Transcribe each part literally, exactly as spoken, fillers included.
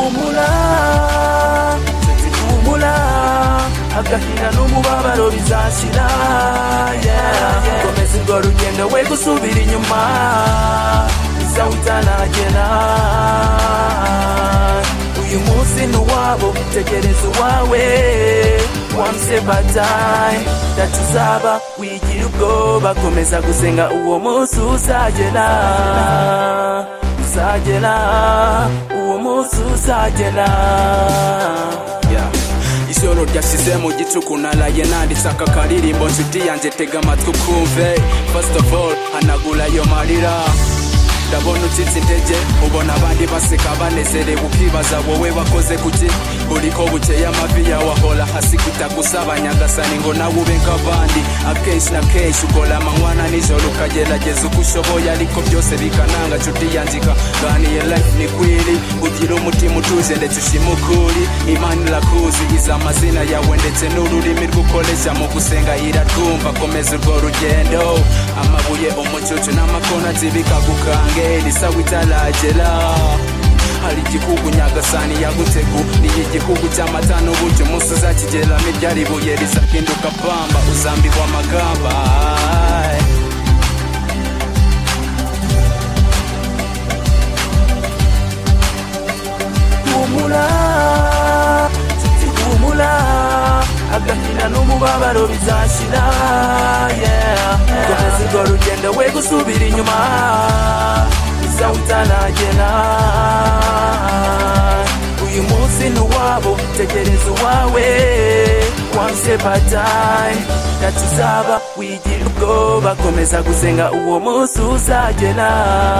humura nshuti humura agahinda n'umubabaro bizashira komeza urwo rugendo we gusubira inyuma isaha utanagera uyu munsi n'uwabo tegereza uwawe one step at a time ndacuzaba wigira ubwoba komeza gusenga uwo munsi uzagera uzagera uwo munsi uzagera ijoro ryashize mu gicuku naraye nanditse aka karirimbo nshuti yanjye tega amatwi ukumve first of all hanagura ayo marira ndabona ucitse intege ubona abandi baseka banezerewe ukibaza wowe wakoze kuki buri ko bukeye amavi yawe ahora hasi kutagusaba nyagasani ngo nawe ube nk'abandi akenshi na kenshi ukora amanywana nijoro ukagerageza uko ushoboye ariko byose bikananga nshuti yanjye ikaganiye life ni kwiri ugira umutima utuje ndetse ushima ukuri imana irakuzi izi amazina yawe ndetse n'ururimi rw'ukoresha mu gusenga iratwumva komeza urwo rugendo amabuye umucucu n'amakona zibikagukanga isaha itaragera hari igihugu nyagasani yagutegu niyo igihugu cy'amata n'uburyo umunsi uzakigeramo iryari buye rizahinduka pamba uzambikwa amagamba humura nshuti humura agahinda n'umubabaro bizashira komeza urwo rugendo we gusubira inyuma isaha utanagera uyu munsi n'uwabo tegereza uwawe one step at a time ndacuzaba wigira ubwoba komeza gusenga uwo munsi uzagera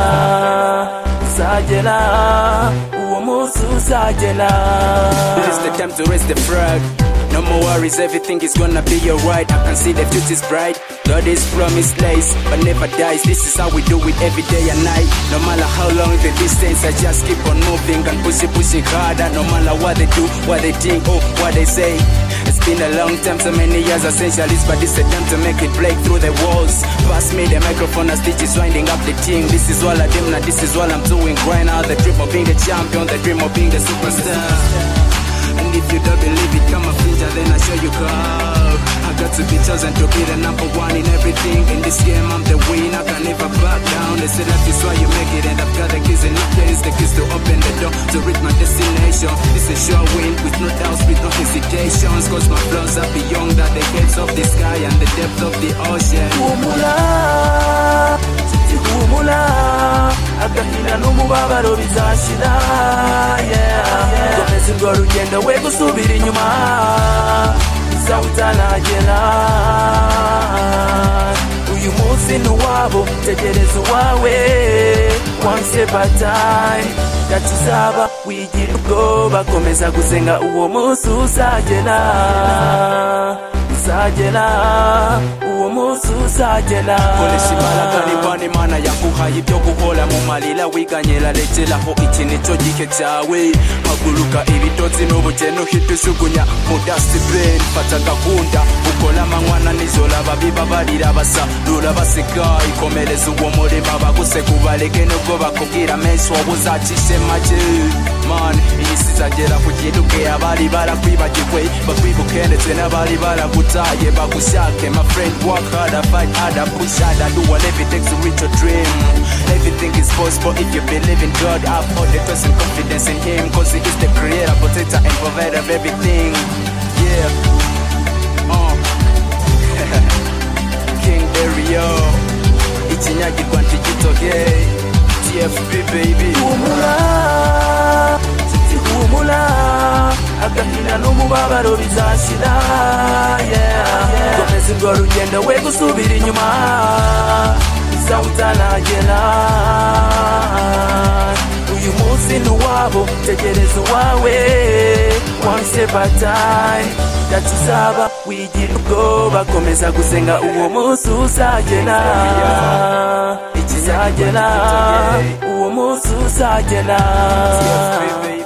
uzagera uwo munsi uzagera this is the time to raise the flag. No more worries, everything is gonna be alright. I can see the future's bright. God is promised lays, but never dies. This is how we do it every day and night. No matter how long the distance, I just keep on moving and pushing, pushing harder. No matter what they do, what they think, or what they say. It's been a long time, so many years essentialist, but this is the time to make it break through the walls. Pass me the microphone as Stitch is winding up the team. This is all I do, now this is all I'm doing. Grind out the dream of being the champion, the dream of being the superstar. And if you don't believe it, come a finger, then I show you how. I got to be chosen to be the number one in everything. In this game, I'm the winner, I can never back down. They say that is why you make it, and I've got the keys in my place. The keys to open the door, to reach my destination. This is sure win, with no doubts, with no hesitations. Cause my flows are beyond that, the gates of the sky and the depth of the ocean. Humula, nshuti humula, agahinda n'umubabaro bizashira, yeah. Komeza urwo rugendo we gusubira inyuma isaha utanagera uyu munsi n'uwabo tegereza uwawe one step at a time ndacuzaba wigira ubwoba komeza gusenga uwo munsi uzagera uzagera uwo munsi uzagera koresha imbaraga niba imana yaguhaye ibyo guhora mu marira wiganyira rekeraho iki nicyo gihe cyawe haguruka ibitotsi n'ubukene uhita ujugunya mu dustbin fata gahunda ukora amanywana nijoro ababiba barira basarura baseka ikomereza uwo murima baguseka ubareke nubwo bakubwira menshi wowe uzacishe make man iyi si izagera ku gihe abari barakwibagiwe bakwibuke ndetse n'abari baragutaye bagushake my friend work harder fight harder push harder do whatever it takes to reach your dream. Everything is possible if you believe in God. Have all the trust and confidence in Him, cause He is the creator, protector and provider of everything. Yeah. uh. King Dario ikinyagirwa ntigitoge T F B baby. Humura nshuti humura agahinda n'umubabaro bizashira, yeah. Komeza urwo rugendo we gusubira inyuma isaha utanagera uyu munsi n'uwabo tegereza uwawe one step at a time ndacuzaba wigira ubwoba komeza gusenga uwo munsi uzagera uzagera uwo munsi uzagera.